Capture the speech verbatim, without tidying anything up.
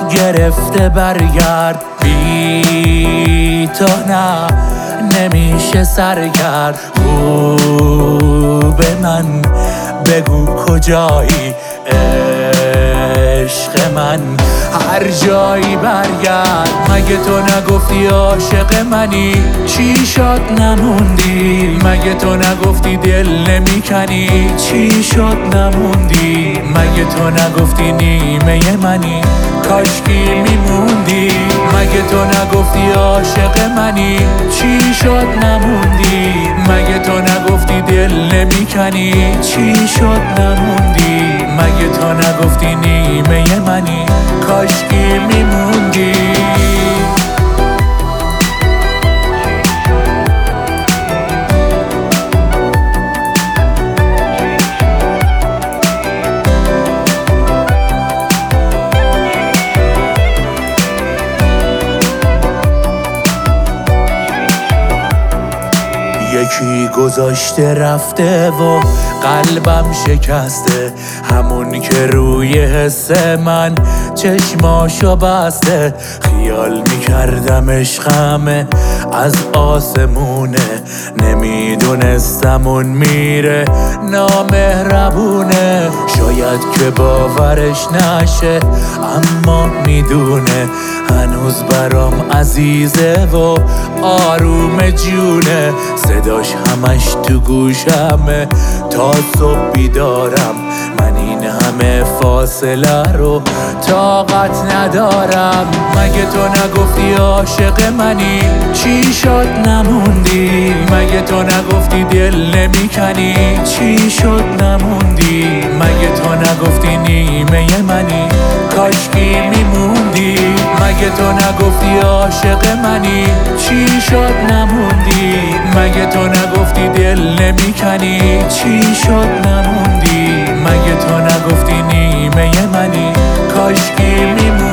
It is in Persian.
گرفته برگرد، بی تو نه نمیشه سرگرد. خوب من بگو کجایی عشق من، هر جایی برگرد. مگه تو نگفتی عاشق منی، چی شد نموندی؟ مگه تو نگفتی دل نمیکنی، چی شد نموندی؟ مگه تو نگفتی نیمه منی، کاشکی میموندی؟ مگه تو نگفتی عاشق منی، چی شد نموندی؟ مگه تو نگفتی دل نمیکنی، چی شد نموندی؟ مگه تو نگفتی نیمه منی، کاشکی میموندی؟ یکی گذاشته رفته و قلبم شکسته، همون که روی حس من چشماشو بسته. خیال میکردم عشقمه از آسمونه، نمیدونستم اون میره نامهربونه. شاید که باورش نشه اما میدونه، هنوز برام عزیزه و آروم جونه. صداش همش تو گوشمه تا صبح بیدارم، من این همه فاصله رو طاقت ندارم. مگه تو نگفتی عاشق منی، چی شد نموندی؟ مگه تو نگفتی دل نمیکنی، چی شد نموندی؟ مگه تو نگفتی نیمه منی، کاشکی میموندی؟ مگه تو نگفتی عاشق منی، چی شد نموندی؟ مگه تو نگفتی دل نمیکنی، چی شد نموندی؟ مگه تو نگفتی نیمه منی، کاشکی میموندی؟